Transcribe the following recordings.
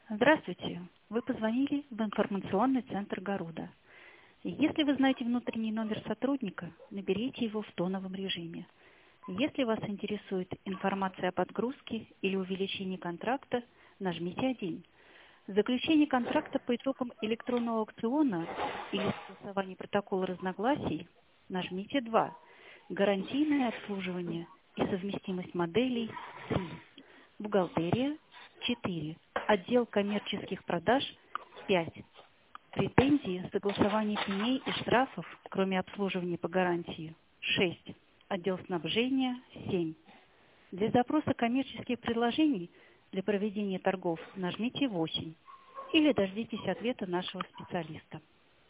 Здравствуйте. Вы позвонили в информационный центр Гаруда. Если вы знаете внутренний номер сотрудника, наберите его в тоновом режиме. Если вас интересует информация о подгрузке или увеличении контракта, нажмите 1. Заключение контракта по итогам электронного аукциона или согласование протокола разногласий, нажмите 2. Гарантийное обслуживание и совместимость моделей 3. Бухгалтерия 4. Отдел коммерческих продаж 5. Претензии, согласование пеней и штрафов, кроме обслуживания по гарантии 6. Отдел снабжения 7. Для запроса коммерческих предложений для проведения торгов нажмите 8 или дождитесь ответа нашего специалиста.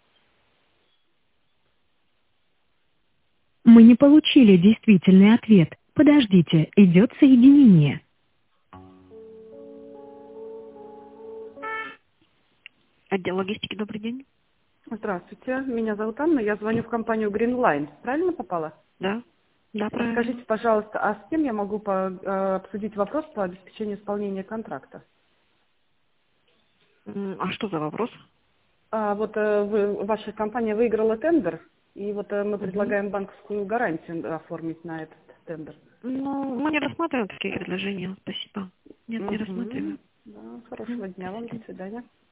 Мы не получили действительный ответ. Подождите, идет соединение. Отдел логистики, добрый день. Здравствуйте, меня зовут Анна, я звоню в компанию Greenline. Правильно попала? Да, правильно. Скажите, пожалуйста, а с кем я могу обсудить вопрос по обеспечению исполнения контракта? А что за вопрос? Ваша компания выиграла тендер, и мы предлагаем банковскую гарантию оформить на этот тендер. Мы не рассматриваем такие предложения, спасибо. Нет, не рассматриваем. Да, хорошего дня вам, до свидания.